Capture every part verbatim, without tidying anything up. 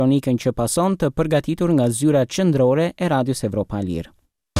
kronikën që pason të përgatitur nga zyra qendrore e Radios Evropa e Lirë.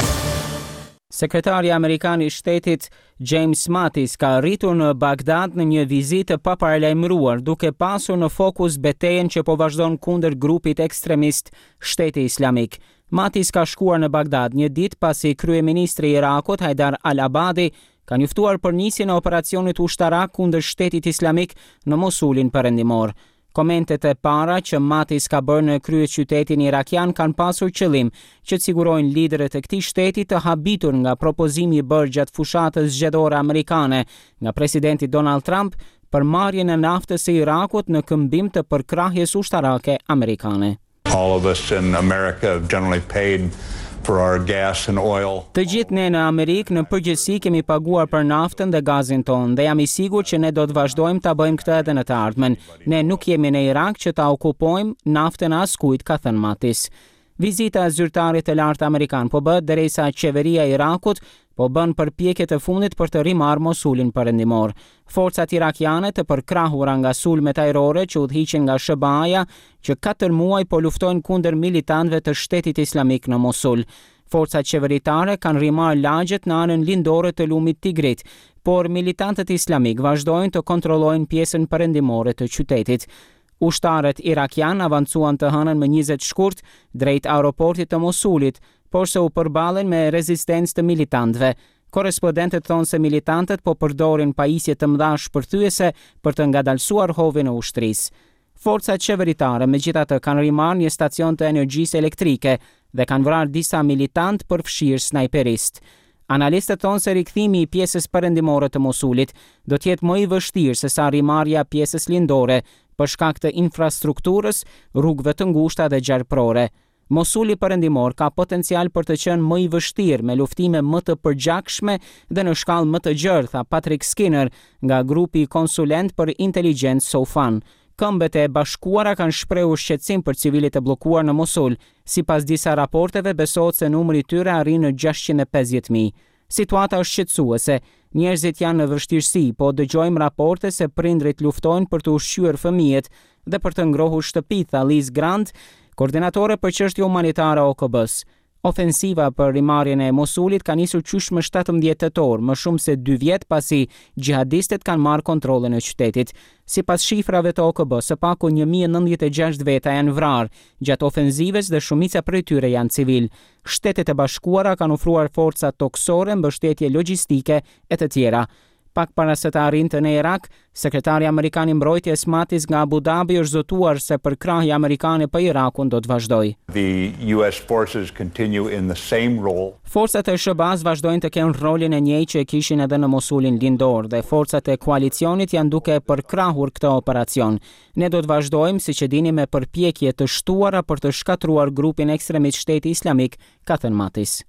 Sekretari Amerikan I Shtetit James Mattis ka arritur në Bagdad në një vizitë pa paralajmëruar, duke pasur në fokus betejën që po vazhdon kundër grupit ekstremist Shteti Islamik. Mattis ka shkuar në Bagdad një ditë pasi kryeministri I Irakut Haidar al-Abadi ka njoftuar për nisjen e operacionit ushtarak kundër Shtetit Islamik në Mosulin perëndimor. Komentet e para që Mattis ka bërë në kryeqytetin irakian kanë pasur qëllim që të sigurojnë liderët e këtij shteti të habitur nga propozimi I bërë gjatë fushatës zgjedhore amerikane nga presidenti Donald Trump për marrjen e naftës së Irakut në këmbim të përkrahjes ushtarake amerikane. All of us in America have generally paid for our gas and oil. Të gjithë ne në Amerikë në përgjithësi kemi paguar për naftën dhe gazin tonë dhe jam I sigurt që ne do të vazhdojmë ta bëjmë këtë edhe në të ardhmen. Ne nuk jemi në Irak që ta okupojmë naftën askujt, ka thënë Mattis. Vizita e zyrtarit të lartë amerikan po bëhet derisa qeveria e Irakut po bën përpjekje të fundit për të rimarrë Mosulin perëndimor. Forcat irakiane të përkrahura nga sulmet ajrore që udhëhiqen nga S B A-ja që katër muaj po luftojnë kundër militantëve të Shtetit Islamik në Mosul. Forcat qeveritare kanë rimarrë lagjet në anën lindore të lumit Tigrit, por militantët islamik vazhdojnë të kontrollojnë pjesën perëndimore të qytetit. Ushtarët irakian avancuan të hënën me njëzet shkurt drejt aeroportit të Mosulit, por se u përballen me rezistencë të militantëve. Korrespondentët thonë se militantët po përdorin pajisje të mëdha shpërthyese për të ngadalësuar hovin e ushtrisë. Forcat qeveritare megjithatë kanë rimarrë një stacion të energjisë elektrike dhe kanë vrarë disa militantë për fshirë snajperist. Analistët thonë se rikthimi I pjesës perëndimore të Mosulit do të jetë më I vështirë se sa rimarrja pjesës lindore për shkak të infrastrukturës, rrugëve të ngushta dhe gjarprore. Mosuli perëndimor ka potencial për të qenë më I vështirë me luftime më të përgjakshme dhe në shkallë më të gjerë, tha Patrick Skinner nga grupi konsulent për inteligjencë Sofan. Këmbët e bashkuara kanë shprehur shqetësim për civilit e bllokuar në Mosul. Sipas disa raporteve besohet se numri I tyre arrin në gjashtëqind e pesëdhjetë mijë. Situata është shqetësuese. Njerëzit janë në vështirësi, po dëgjojmë raporte se prindrit luftojnë për të ushqyer fëmijët dhe për të ngrohur shtëpi, tha Liz Grant, koordinatore për çështje humanitare O K B-s. Ofensiva për rimarrjen e Mosulit ka nisur qysh më shtatëmbëdhjetë tetor, më shumë se dy vjet pasi xhihadistët kanë marrë kontrollin e qytetit. Sipas shifrave të O K B, së paku një mijë e nëntëdhjetë e gjashtë veta janë vrarë gjatë ofenzivës dhe shumica prej tyre janë civil. Shtetet e Bashkuara kanë ofruar forca toksore, mbështetje logjistike e të tjera. Pak para se të arrinte në Irak, sekretari amerikan I mbrojtjes Mattis nga Abu Dhabi është zotuar se përkrahja amerikane për Irakun do të vazhdojë. The U S forces continue in the same role. Forcat e S B A-s vazhdojnë të kenë rolin e njëjtë që e kishin edhe në Mosulin lindor dhe forcat e koalicionit janë duke përkrahur këtë operacion. Ne do të vazhdojmë, siç e dini, me përpjekje të shtuara për të shkatruar grupin ekstremist Shteti Islamik, ka thënë Mattis.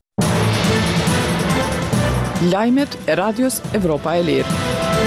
Lajmet e Radios Evropa e Lirë.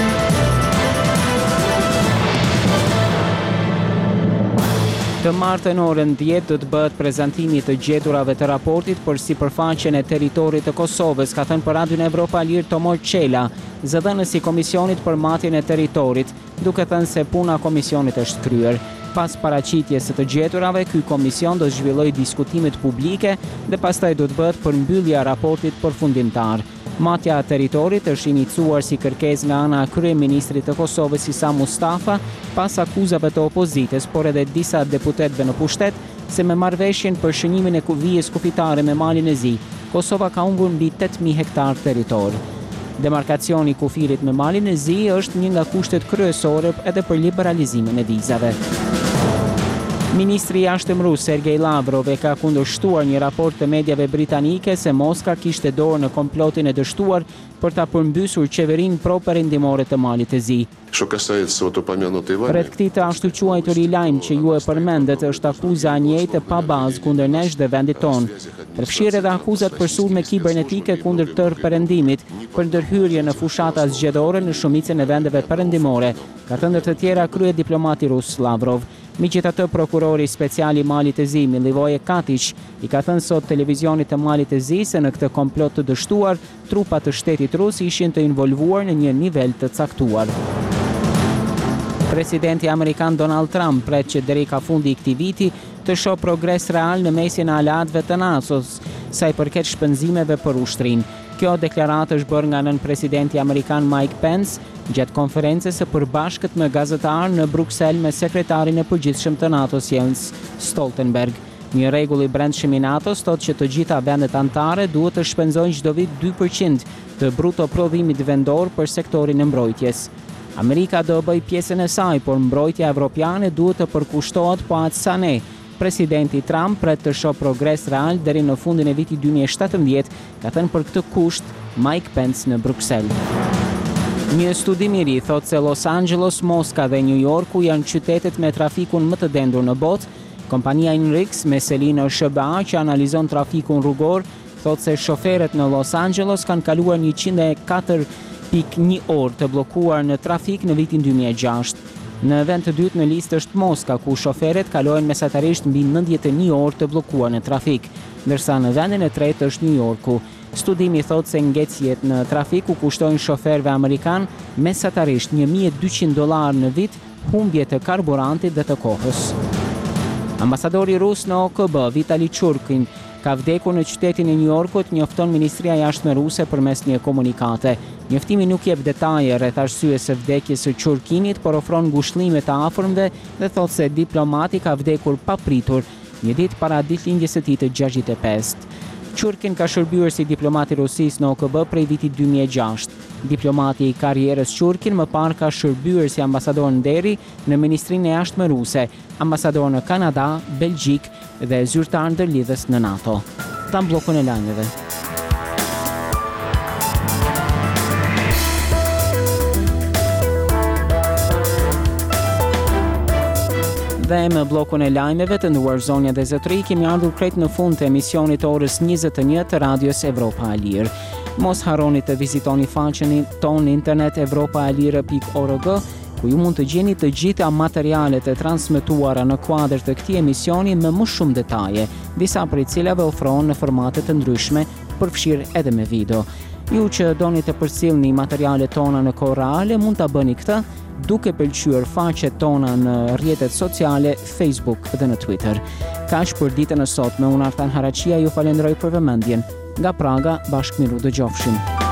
Të martën orën dhjetë do të bëhet prezantimi të gjeturave të raportit për sipërfaqen e territorit të Kosovës, ka thënë për Radion Evropa e Lirë Tomor Çela, zëdhënësi I Komisionit për matjen e territorit, duke thënë se puna komisionit është kryer. Pas paraqitjes së të gjeturave, ky komision do të zhvillojë diskutimet publike dhe pastaj do të bëhet përmbyllja e raportit përfundimtar. Matja e territorit është iniciuar si kërkesë nga ana e kryeministrit të Kosovës Isa Mustafa pas akuzave të opozitës, por edhe disa deputetëve në pushtet se me marrëveshjen për shënimin e kuvijës kufitare me Malin e Zi, Kosova ka humbur mbi tetë mijë hektar territor. Demarkacioni I kufirit me Malin e Zi është një nga kushtet kryesore edhe për liberalizimin e vizave. Ministri I Jashtëm rus Sergej Lavrov e ka kundërshtuar një raport të medjave britanike se Moska kishte dorë në komplotin e dështuar për ta përmbysur qeverinë pro-perëndimore të Malit të Zi. Rreth këtij të ashtu quajtur I lajm që ju e përmendet është akuza e njëjtë pa bazë kundër nesh dhe vendit tonë. Përfshirë edhe akuzat për sulme kibernetike kundër tërë perëndimit për ndërhyrje në fushata zgjedhore në shumicën e vendeve perëndimore, ka thënë ndër të tjera krye diplomati rus Lavrov. Megjithatë, prokurori special I Malit të Zi, Milivoje Katić, I ka thënë sot televizionit të Malit të Zi se në këtë komplot të dështuar, trupat të shtetit rus ishin të involvuar në një nivel të caktuar. Presidenti Amerikan Donald Trump pret që deri ka fundi i këtij viti të shoh progres real në mesin e aleatëve të NATO-s, sa i përket shpenzimeve për ushtrinë. Kjo deklaratë është bërë nga nën presidenti amerikan Mike Pence gjatë konferencës së përbashkët me gazetarë në Bruksel me sekretarin e përgjithshëm të NATO-s Jens Stoltenberg. Një rregull i brendshëm i NATO-s thotë që të gjitha vendet anëtare duhet të shpenzojnë çdo vit dy përqind të bruto prodhimit vendor për sektorin e mbrojtjes. Amerika do bëj pjesën e saj, por mbrojtja evropiane duhet të përkushtohet po atë sa ne. Presidenti Trump pret të shoh progres real deri në fundin e vitit dy mijë e shtatëmbëdhjetë, ka thënë për këtë kusht Mike Pence në Bruksel. Një studim i ri thotë se Los Angeles, Moska dhe New Yorku janë qytetet me trafikun më të dendur në botë. Kompania Inrix me Selino S B A që analizon trafikun rrugor thotë se shoferët në Los Angeles kanë kaluar njëqind e katër pikë një orë të bllokuar në trafik në vitin dy mijë e gjashtë. Në vend të dytë në listë është Moska, ku shoferët kalojnë mesatarisht mbi nëntëdhjetë e një orë të bllokuar në trafik, ndërsa në vendin e tretë është New Yorku. Studimi thotë se ngecjet në trafik u kushtojnë shoferëve amerikan mesatarisht një mijë e dyqind dollar në vit, humbje të karburantit dhe të kohës. Ambasadori rus në O K B, Vitali Churkin, ka vdekur në qytetin e New Yorkut, njofton Ministria e Jashtme ruse përmes një komunikate. Njoftimi nuk jep detaje rreth arsyes së vdekjes së Churkinit, por ofron ngushëllime të afërmve dhe thotë se diplomati ka vdekur papritur, një ditë para ditëlindjes së tij të gjashtëdhjetë e pestë. Churkin ka shërbyer si diplomat i Rusisë në O K B prej vitit dy mijë e gjashtë. Diplomati i karrierës Churkin më parë ka shërbyer si ambasador në deri në Ministrinë e Jashtme ruse, ambasador në Kanada, Belgjik dhe zyrtar ndërlidhës në NATO. Tam bllokun e lajmeve. Dhe me blokun e lajmeve të nduar zonja dhe zotëri, kemi ardhur krejt në fund të emisionit orës njëzet e një të Radios Evropa e Lirë. Mos harroni të vizitoni faqen tonë internet evropa e lirë pikë org, ku ju mund të gjeni të gjitha materialet e transmetuara në kuadër të këtij emisioni me më shumë detaje, disa prej cilave ofrohen në formate të ndryshme, përfshirë edhe me video. Ju që doni të përcjellni materialet tona në kohë reale, mund ta bëni këtë duke pëlqyer faqet tona në rrjetet sociale, Facebook dhe në Twitter. Kaq për ditën e sotme, unë Artan Haraqia ju falenderoj për vëmendjen. Nga Praga, bashkë miru dëgjofshim.